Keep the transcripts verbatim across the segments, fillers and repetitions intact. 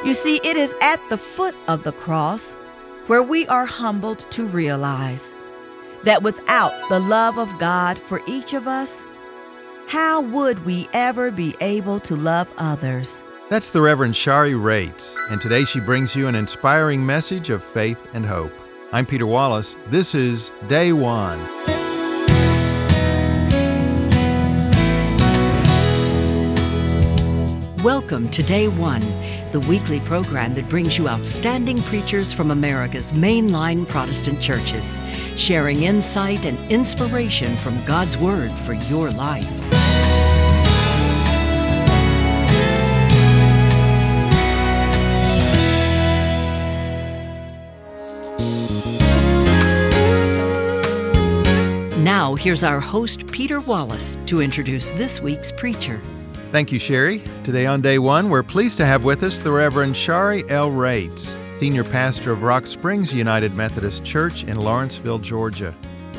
You see, it is at the foot of the cross where we are humbled to realize that without the love of God for each of us, how would we ever be able to love others? That's the Reverend Shari Rates, and today she brings you an inspiring message of faith and hope. I'm Peter Wallace. This is Day One. Welcome to Day One, the weekly program that brings you outstanding preachers from America's mainline Protestant churches, sharing insight and inspiration from God's Word for your life. Now, here's our host, Peter Wallace, to introduce this week's preacher. Thank you, Sherry. Today on Day One, we're pleased to have with us the Reverend Shari L. Rates, Senior Pastor of Rock Springs United Methodist Church in Lawrenceville, Georgia.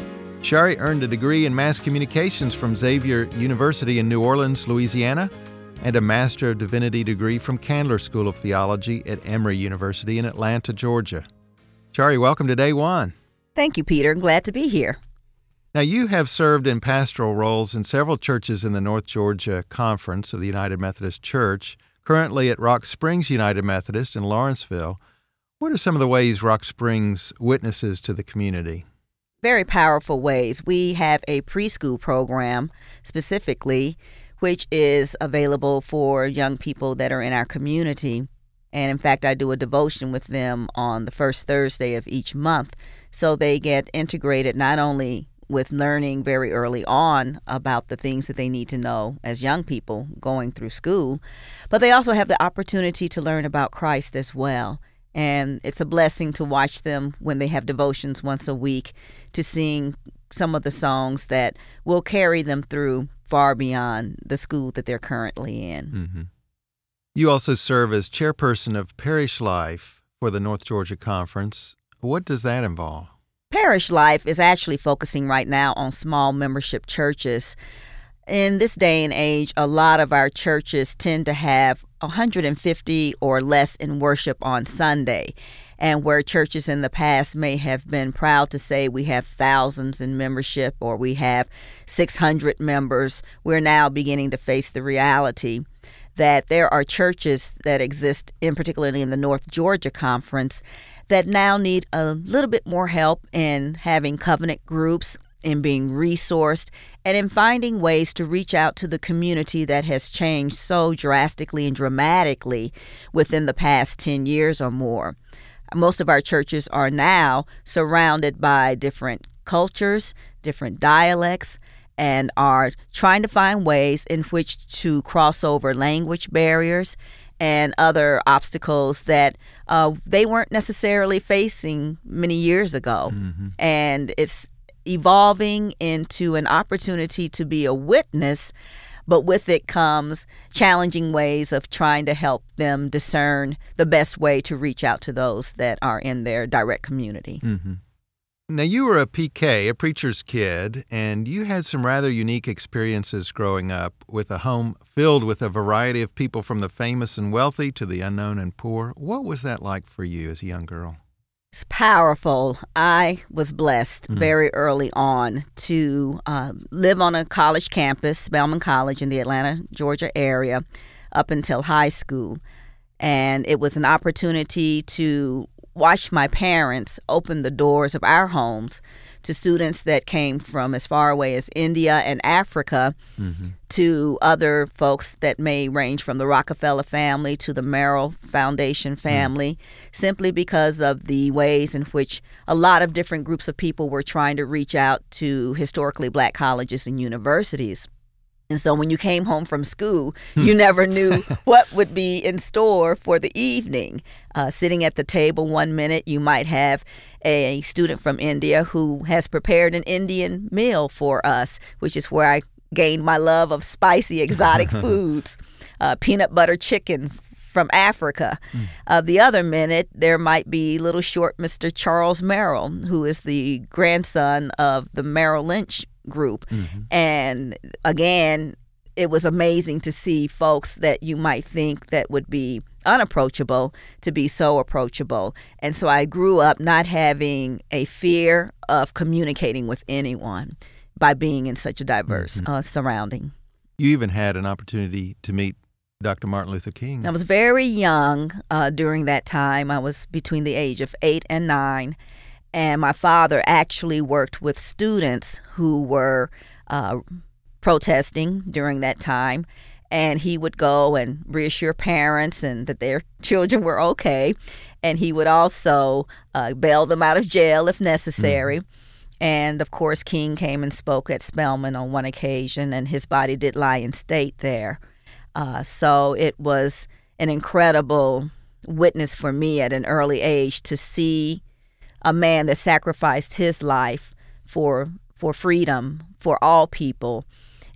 Shari earned a degree in Mass Communications from Xavier University in New Orleans, Louisiana, and a Master of Divinity degree from Candler School of Theology at Emory University in Atlanta, Georgia. Shari, welcome to Day One. Thank you, Peter. Glad to be here. Now, you have served in pastoral roles in several churches in the North Georgia Conference of the United Methodist Church, currently at Rock Springs United Methodist in Lawrenceville. What are some of the ways Rock Springs witnesses to the community? Very powerful ways. We have a preschool program specifically, which is available for young people that are in our community. And in fact, I do a devotion with them on the first Thursday of each month. So they get integrated not only with learning very early on about the things that they need to know as young people going through school, but they also have the opportunity to learn about Christ as well. And it's a blessing to watch them when they have devotions once a week to sing some of the songs that will carry them through far beyond the school that they're currently in. Mm-hmm. You also serve as chairperson of Parish Life for the North Georgia Conference. What does that involve? Parish Life is actually focusing right now on small membership churches. In this day and age, a lot of our churches tend to have one hundred fifty or less in worship on Sunday. And where churches in the past may have been proud to say we have thousands in membership or we have six hundred members, we're now beginning to face the reality that there are churches that exist, in particularly in the North Georgia Conference, that now need a little bit more help in having covenant groups, in being resourced, and in finding ways to reach out to the community that has changed so drastically and dramatically within the past ten years or more. Most of our churches are now surrounded by different cultures, different dialects, and are trying to find ways in which to cross over language barriers and other obstacles that uh, they weren't necessarily facing many years ago. Mm-hmm. And it's evolving into an opportunity to be a witness, but with it comes challenging ways of trying to help them discern the best way to reach out to those that are in their direct community. Mm-hmm. Now, you were a P K, a preacher's kid, and you had some rather unique experiences growing up with a home filled with a variety of people from the famous and wealthy to the unknown and poor. What was that like for you as a young girl? It's powerful. I was blessed mm. very early on to uh, live on a college campus, Spelman College in the Atlanta, Georgia area, up until high school. And it was an opportunity to watch my parents open the doors of our homes to students that came from as far away as India and Africa, mm-hmm. to other folks that may range from the Rockefeller family to the Merrill Foundation family, mm-hmm. simply because of the ways in which a lot of different groups of people were trying to reach out to historically black colleges and universities. And so when you came home from school, you never knew what would be in store for the evening. Uh, sitting at the table one minute, you might have a student from India who has prepared an Indian meal for us, which is where I gained my love of spicy, exotic foods. Uh, peanut butter chicken from Africa. Mm. Uh, the other minute, there might be little short Mister Charles Merrill, who is the grandson of the Merrill Lynch group. Mm-hmm. And again, it was amazing to see folks that you might think that would be unapproachable to be so approachable. And so I grew up not having a fear of communicating with anyone by being in such a diverse mm-hmm. uh, surrounding. You even had an opportunity to meet Doctor Martin Luther King. I was very young uh, during that time. I was between the age of eight and nine. And my father actually worked with students who were uh, protesting during that time. And he would go and reassure parents and that their children were okay. And he would also uh, bail them out of jail if necessary. Mm. And, of course, King came and spoke at Spelman on one occasion, and his body did lie in state there. Uh, so it was an incredible witness for me at an early age to see a man that sacrificed his life for for freedom for all people,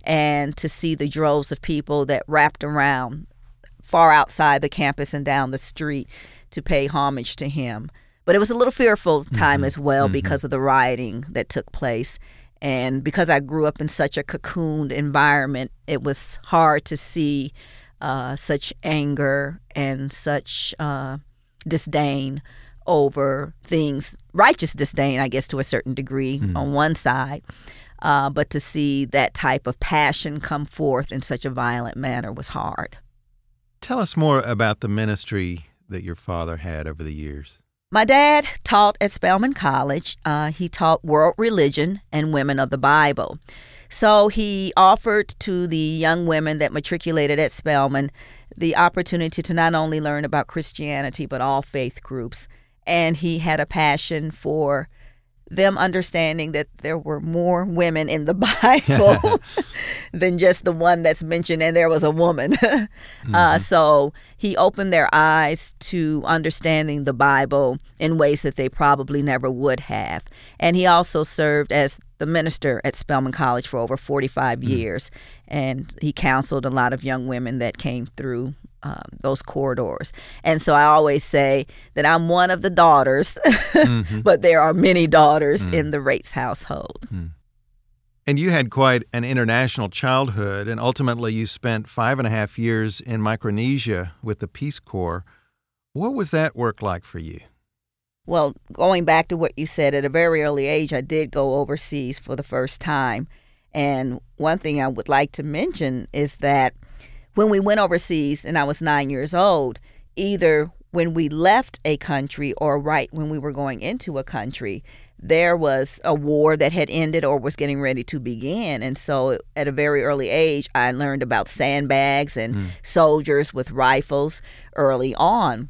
and to see the droves of people that wrapped around far outside the campus and down the street to pay homage to him. But it was a little fearful time mm-hmm. as well mm-hmm. because of the rioting that took place. And because I grew up in such a cocooned environment, it was hard to see uh, such anger and such uh, disdain over things, righteous disdain, I guess, to a certain degree mm. on one side. Uh, but to see that type of passion come forth in such a violent manner was hard. Tell us more about the ministry that your father had over the years. My dad taught at Spelman College. Uh, he taught world religion and women of the Bible. So he offered to the young women that matriculated at Spelman the opportunity to not only learn about Christianity, but all faith groups. And he had a passion for them understanding that there were more women in the Bible than just the one that's mentioned, and there was a woman. mm-hmm. uh, so he opened their eyes to understanding the Bible in ways that they probably never would have. And he also served as the minister at Spelman College for over forty-five mm-hmm. years, and he counseled a lot of young women that came through Um, those corridors. And so I always say that I'm one of the daughters, mm-hmm. but there are many daughters mm. in the Rates household. Mm. And you had quite an international childhood, and ultimately you spent five and a half years in Micronesia with the Peace Corps. What was that work like for you? Well, going back to what you said, at a very early age, I did go overseas for the first time. And one thing I would like to mention is that when we went overseas and I was nine years old, either when we left a country or right when we were going into a country, there was a war that had ended or was getting ready to begin. And so at a very early age, I learned about sandbags and mm. soldiers with rifles early on.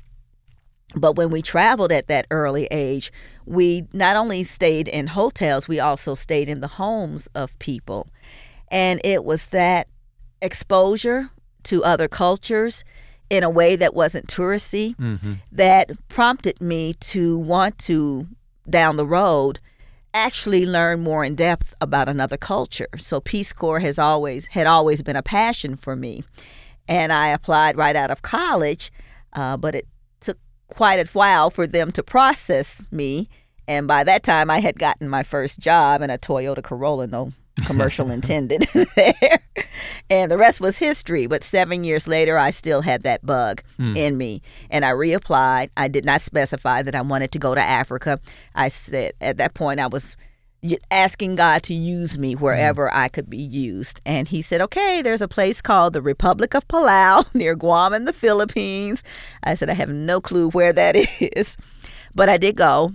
But when we traveled at that early age, we not only stayed in hotels, we also stayed in the homes of people. And it was that exposure to other cultures in a way that wasn't touristy mm-hmm. that prompted me to want to, down the road, actually learn more in depth about another culture. So Peace Corps has always had always been a passion for me. And I applied right out of college, uh, but it took quite a while for them to process me. And by that time, I had gotten my first job in a Toyota Corolla, no commercial intended there. And the rest was history. But seven years later, I still had that bug mm. in me. And I reapplied. I did not specify that I wanted to go to Africa. I said at that point, I was asking God to use me wherever mm. I could be used. And he said, okay, there's a place called the Republic of Palau near Guam in the Philippines. I said, I have no clue where that is. But I did go.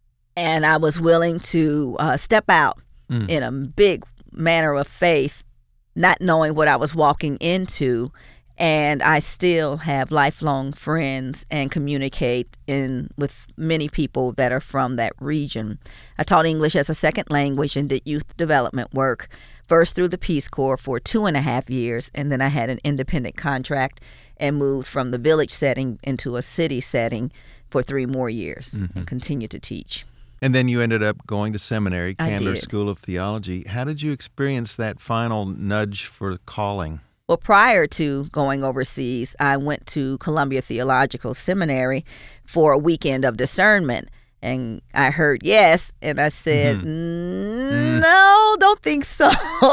And I was willing to uh, step out mm. in a big manner of faith, not knowing what I was walking into. And I still have lifelong friends and communicate in with many people that are from that region. I taught English as a second language and did youth development work, first through the Peace Corps for two and a half years. And then I had an independent contract and moved from the village setting into a city setting for three more years mm-hmm. and continued to teach. And then you ended up going to seminary, Candler School of Theology. How did you experience that final nudge for calling? Well, prior to going overseas, I went to Columbia Theological Seminary for a weekend of discernment. And I heard yes, and I said, Mm-hmm. no, don't think so.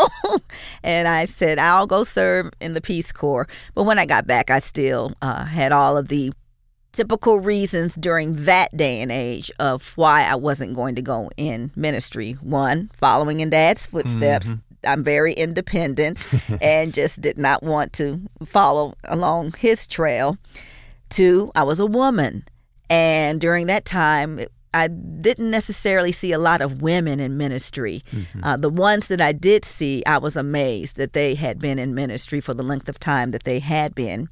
And I said, I'll go serve in the Peace Corps. But when I got back, I still uh, had all of the typical reasons during that day and age of why I wasn't going to go in ministry. One, following in Dad's footsteps. Mm-hmm. I'm very independent and just did not want to follow along his trail. Two, I was a woman. And during that time, I didn't necessarily see a lot of women in ministry. Mm-hmm. Uh, the ones that I did see, I was amazed that they had been in ministry for the length of time that they had been.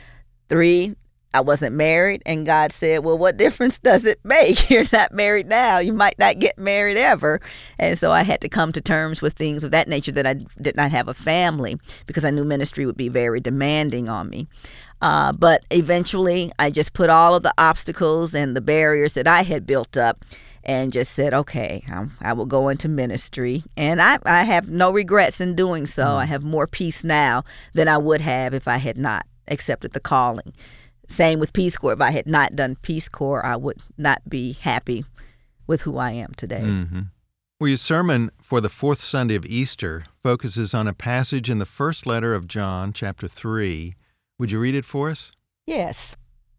Three, I wasn't married, and God said, well, what difference does it make? You're not married now. You might not get married ever. And so I had to come to terms with things of that nature, that I did not have a family, because I knew ministry would be very demanding on me. Uh, but eventually, I just put all of the obstacles and the barriers that I had built up and just said, okay, I'm, I will go into ministry. And I, I have no regrets in doing so. Mm. I have more peace now than I would have if I had not accepted the calling. Same with Peace Corps. If I had not done Peace Corps, I would not be happy with who I am today. Mm-hmm. Well, your sermon for the fourth Sunday of Easter focuses on a passage in the first letter of John, chapter three. Would you read it for us? Yes.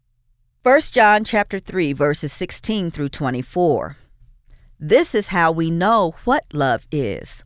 First John chapter three, verses sixteen through twenty-four. This is how we know what love is.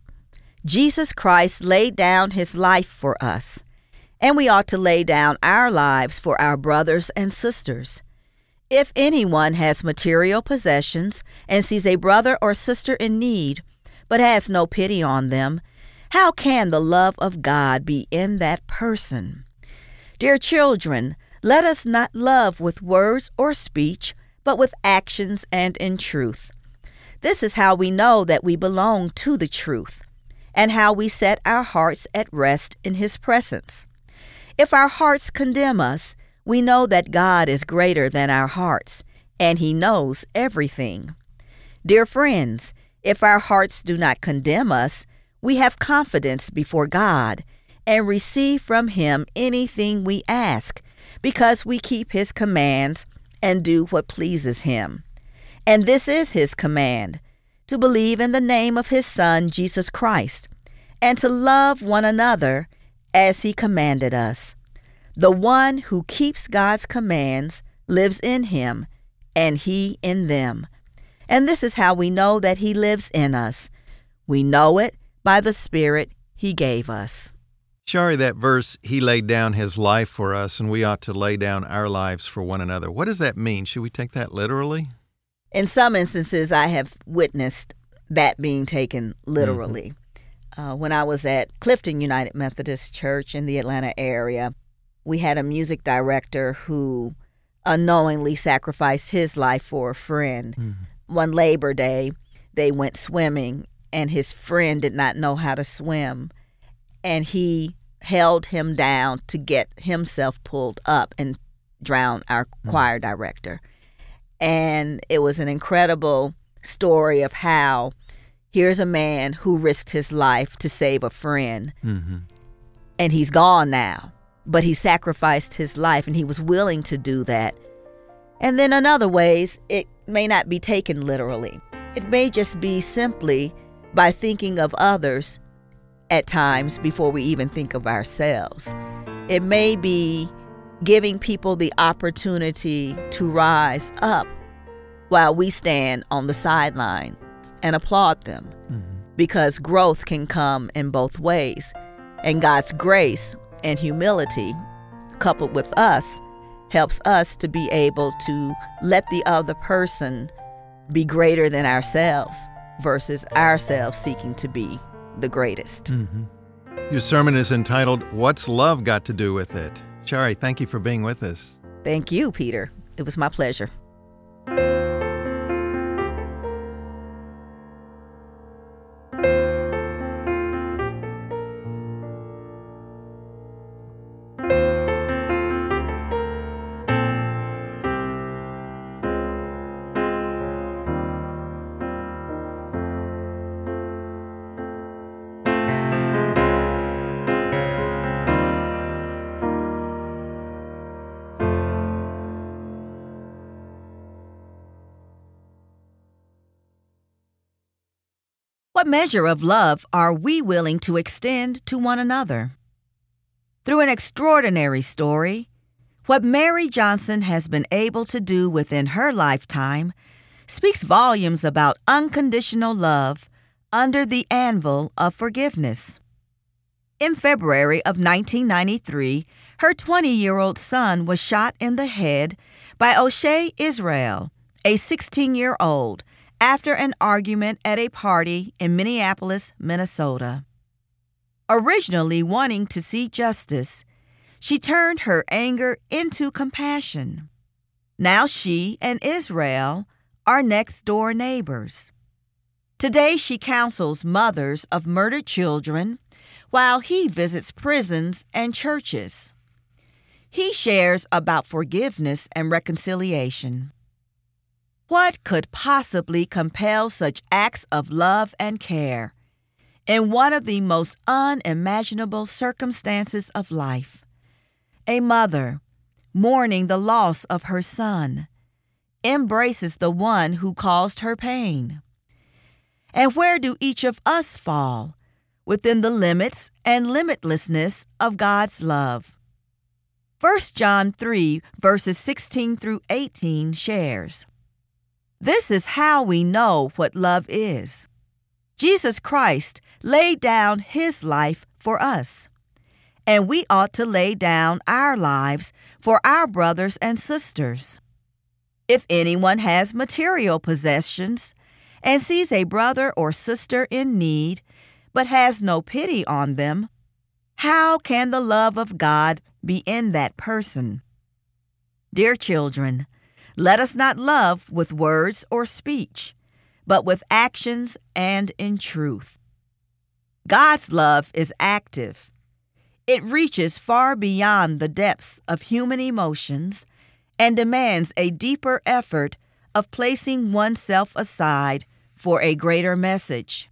Jesus Christ laid down his life for us, and we ought to lay down our lives for our brothers and sisters. If anyone has material possessions and sees a brother or sister in need, but has no pity on them, how can the love of God be in that person? Dear children, let us not love with words or speech, but with actions and in truth. This is how we know that we belong to the truth, and how we set our hearts at rest in his presence. If our hearts condemn us, we know that God is greater than our hearts, and he knows everything. Dear friends, if our hearts do not condemn us, we have confidence before God and receive from him anything we ask, because we keep his commands and do what pleases him. And this is his command, to believe in the name of his Son, Jesus Christ, and to love one another as he commanded us. The one who keeps God's commands lives in him, and he in them. And this is how we know that he lives in us. We know it by the Spirit he gave us. Shari, that verse, he laid down his life for us, and we ought to lay down our lives for one another. What does that mean? Should we take that literally? In some instances, I have witnessed that being taken literally. Mm-hmm. Uh, when I was at Clifton United Methodist Church in the Atlanta area, we had a music director who unknowingly sacrificed his life for a friend. Mm-hmm. One Labor Day, they went swimming, and his friend did not know how to swim, and he held him down to get himself pulled up and drown our mm-hmm. choir director. And it was an incredible story of how here's a man who risked his life to save a friend, mm-hmm. and he's gone now, but he sacrificed his life, and he was willing to do that. And then in other ways, it may not be taken literally. It may just be simply by thinking of others at times before we even think of ourselves. It may be giving people the opportunity to rise up while we stand on the sidelines and applaud them. Mm-hmm. Because growth can come in both ways. And God's grace and humility, coupled with us, helps us to be able to let the other person be greater than ourselves versus ourselves seeking to be the greatest. Mm-hmm. Your sermon is entitled, What's Love Got to Do with It? Shari, thank you for being with us. Thank you, Peter. It was my pleasure. What measure of love are we willing to extend to one another? Through an extraordinary story, what Mary Johnson has been able to do within her lifetime speaks volumes about unconditional love under the anvil of forgiveness. In February of nineteen ninety-three, her twenty-year-old son was shot in the head by O'Shea Israel, a sixteen-year-old, after an argument at a party in Minneapolis, Minnesota. Originally wanting to see justice, she turned her anger into compassion. Now she and Israel are next-door neighbors. Today she counsels mothers of murdered children while he visits prisons and churches. He shares about forgiveness and reconciliation. What could possibly compel such acts of love and care in one of the most unimaginable circumstances of life? A mother, mourning the loss of her son, embraces the one who caused her pain. And where do each of us fall within the limits and limitlessness of God's love? First John three, verses sixteen through eighteen shares, "This is how we know what love is. Jesus Christ laid down his life for us, and we ought to lay down our lives for our brothers and sisters. If anyone has material possessions and sees a brother or sister in need, but has no pity on them, how can the love of God be in that person? Dear children, let us not love with words or speech, but with actions and in truth." God's love is active. It reaches far beyond the depths of human emotions and demands a deeper effort of placing oneself aside for a greater message.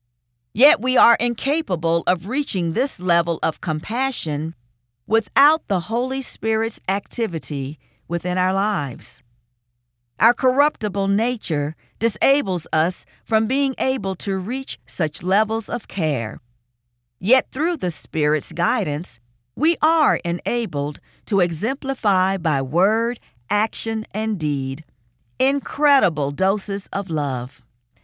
Yet we are incapable of reaching this level of compassion without the Holy Spirit's activity within our lives. Our corruptible nature disables us from being able to reach such levels of care. Yet through the Spirit's guidance, we are enabled to exemplify by word, action, and deed incredible doses of love.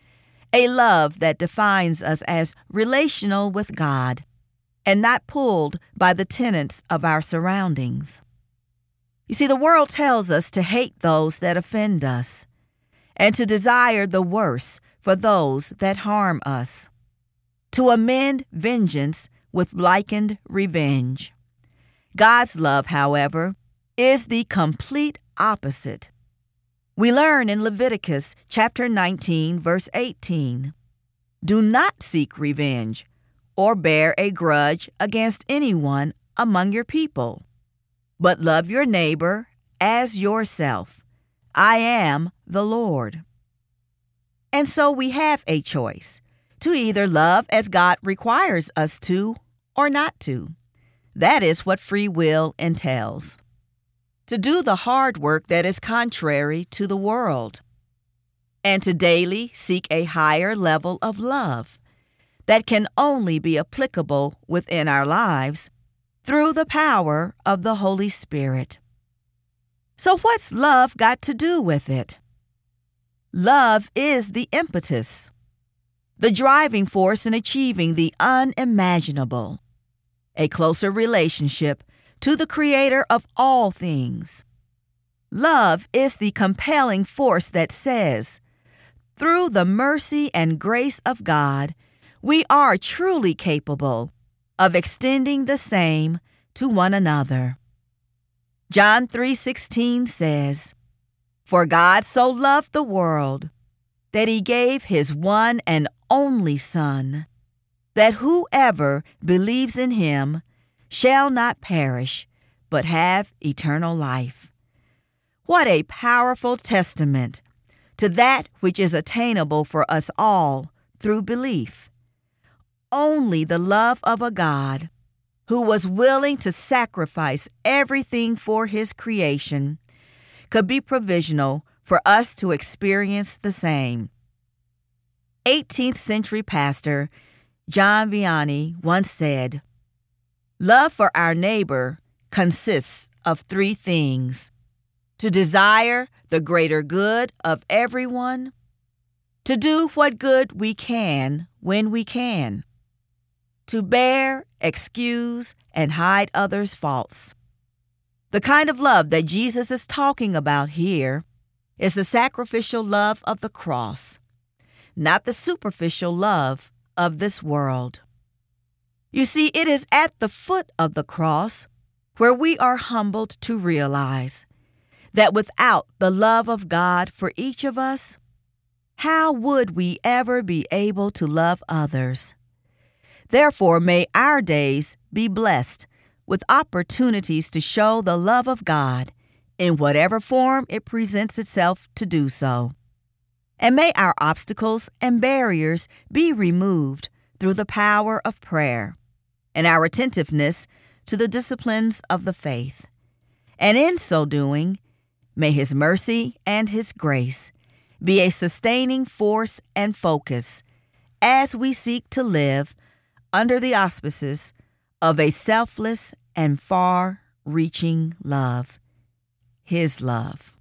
A love that defines us as relational with God and not pulled by the tenets of our surroundings. You see, the world tells us to hate those that offend us and to desire the worst for those that harm us, to amend vengeance with likened revenge. God's love, however, is the complete opposite. We learn in Leviticus chapter nineteen, verse eighteen, "Do not seek revenge or bear a grudge against anyone among your people, but love your neighbor as yourself. I am the Lord." And so we have a choice to either love as God requires us to or not to. That is what free will entails. To do the hard work that is contrary to the world, and to daily seek a higher level of love that can only be applicable within our lives through the power of the Holy Spirit. So what's love got to do with it? Love is the impetus, the driving force in achieving the unimaginable, a closer relationship to the Creator of all things. Love is the compelling force that says, through the mercy and grace of God, we are truly capable of extending the same to one another. John three sixteen says, "For God so loved the world that he gave his one and only Son, that whoever believes in him shall not perish, but have eternal life." What a powerful testament to that which is attainable for us all through belief. Only the love of a God who was willing to sacrifice everything for his creation could be provisional for us to experience the same. eighteenth century pastor John Vianney once said, "Love for our neighbor consists of three things: to desire the greater good of everyone, to do what good we can when we can, to bear, excuse, and hide others' faults." The kind of love that Jesus is talking about here is the sacrificial love of the cross, not the superficial love of this world. You see, it is at the foot of the cross where we are humbled to realize that without the love of God for each of us, how would we ever be able to love others? Therefore, may our days be blessed with opportunities to show the love of God in whatever form it presents itself to do so. And may our obstacles and barriers be removed through the power of prayer and our attentiveness to the disciplines of the faith. And in so doing, may His mercy and His grace be a sustaining force and focus as we seek to live under the auspices of a selfless and far-reaching love, His love.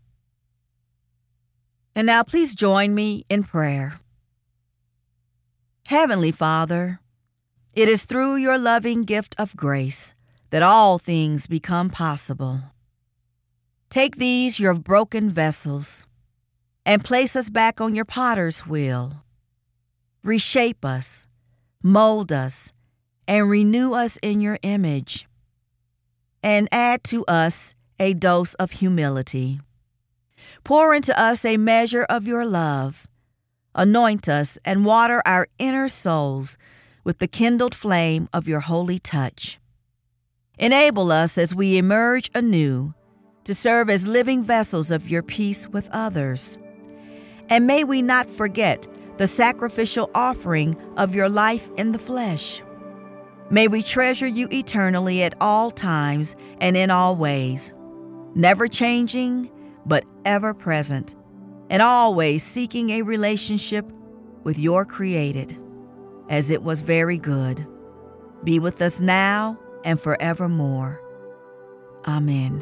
And now please join me in prayer. Heavenly Father, it is through your loving gift of grace that all things become possible. Take these, your broken vessels, and place us back on your potter's wheel. Reshape us, mold us, and renew us in your image. And add to us a dose of humility. Pour into us a measure of your love. Anoint us and water our inner souls with the kindled flame of your holy touch. Enable us as we emerge anew to serve as living vessels of your peace with others. And may we not forget the sacrificial offering of your life in the flesh. May we treasure you eternally at all times and in all ways, never changing, but ever present, and always seeking a relationship with your created, as it was very good. Be with us now and forevermore. Amen.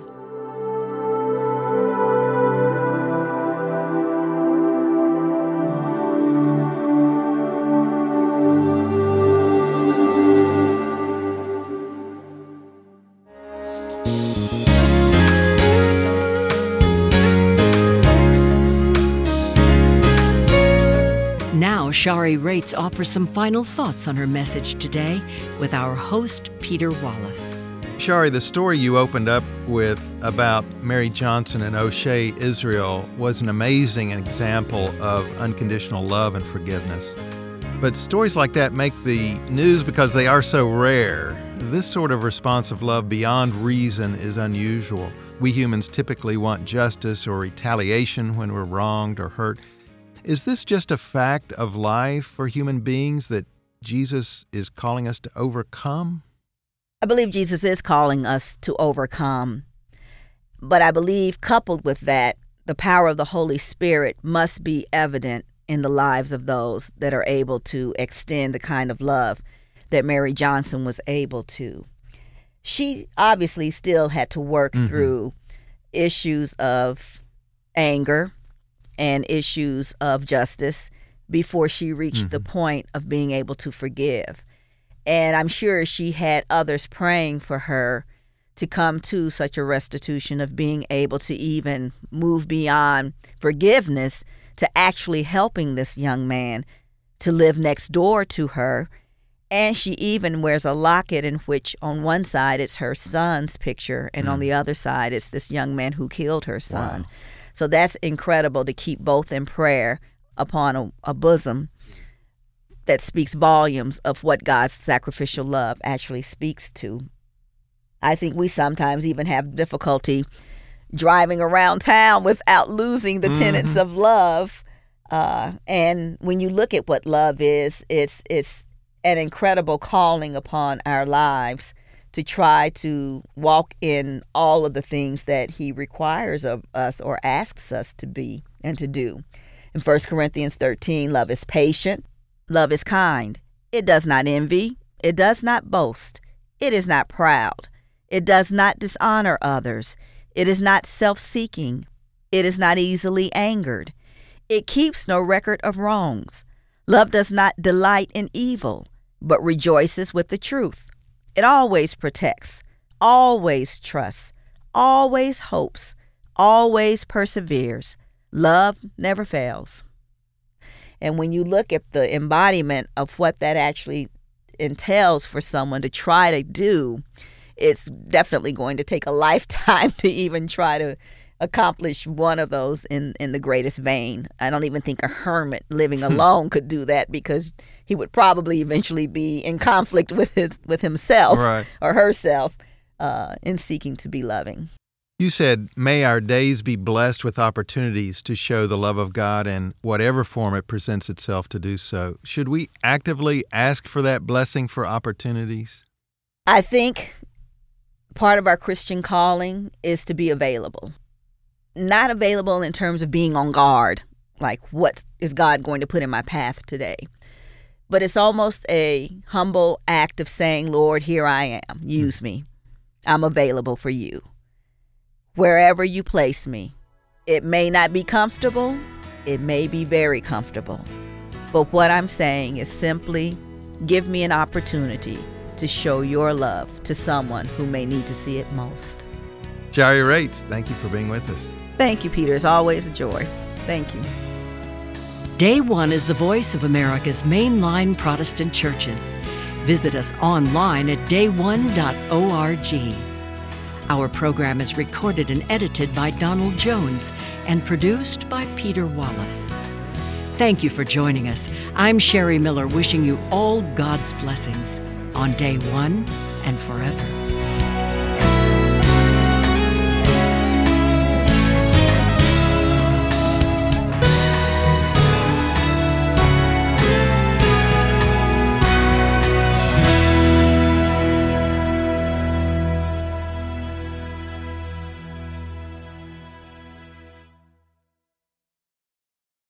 Now, Shari Rates offers some final thoughts on her message today with our host, Peter Wallace. Shari, the story you opened up with about Mary Johnson and O'Shea, Israel, was an amazing example of unconditional love and forgiveness. But stories like that make the news because they are so rare. This sort of responsive love beyond reason is unusual. We humans typically want justice or retaliation when we're wronged or hurt. Is this just a fact of life for human beings that Jesus is calling us to overcome? I believe Jesus is calling us to overcome. But I believe, coupled with that, the power of the Holy Spirit must be evident in the lives of those that are able to extend the kind of love that Mary Johnson was able to. She obviously still had to work mm-hmm. through issues of anger and issues of justice before she reached mm-hmm. the point of being able to forgive. And I'm sure she had others praying for her to come to such a restitution of being able to even move beyond forgiveness to actually helping this young man to live next door to her. And she even wears a locket in which on one side it's her son's picture and mm. on the other side it's this young man who killed her son. Wow. So that's incredible to keep both in prayer upon a, a bosom that speaks volumes of what God's sacrificial love actually speaks to. I think we sometimes even have difficulty driving around town without losing the mm-hmm. tenets of love. Uh, and when you look at what love is, it's it's an incredible calling upon our lives to try to walk in all of the things that he requires of us or asks us to be and to do. In First Corinthians thirteen, love is patient, Love is kind. It does not envy. It does not boast. It is not proud. It does not dishonor others. It is not self-seeking. It is not easily angered. It keeps no record of wrongs. Love does not delight in evil, but rejoices with the truth. It always protects, always trusts, always hopes, always perseveres. Love never fails. And when you look at the embodiment of what that actually entails for someone to try to do, it's definitely going to take a lifetime to even try to accomplish one of those in, in the greatest vein. I don't even think a hermit living alone could do that, because he would probably eventually be in conflict with his, with himself right. or herself uh, in seeking to be loving. You said, may our days be blessed with opportunities to show the love of God in whatever form it presents itself to do so. Should we actively ask for that blessing for opportunities? I think part of our Christian calling is to be available. Not available in terms of being on guard, like what is God going to put in my path today. But it's almost a humble act of saying, Lord, here I am. Use me. I'm available for you. Wherever you place me. It may not be comfortable. It may be very comfortable. But what I'm saying is simply give me an opportunity to show your love to someone who may need to see it most. Shari Rates, thank you for being with us. Thank you, Peter. It's always a joy. Thank you. Day One is the voice of America's mainline Protestant churches. Visit us online at day one dot org. Our program is recorded and edited by Donald Jones and produced by Peter Wallace. Thank you for joining us. I'm Sherry Miller, wishing you all God's blessings on Day One and forever.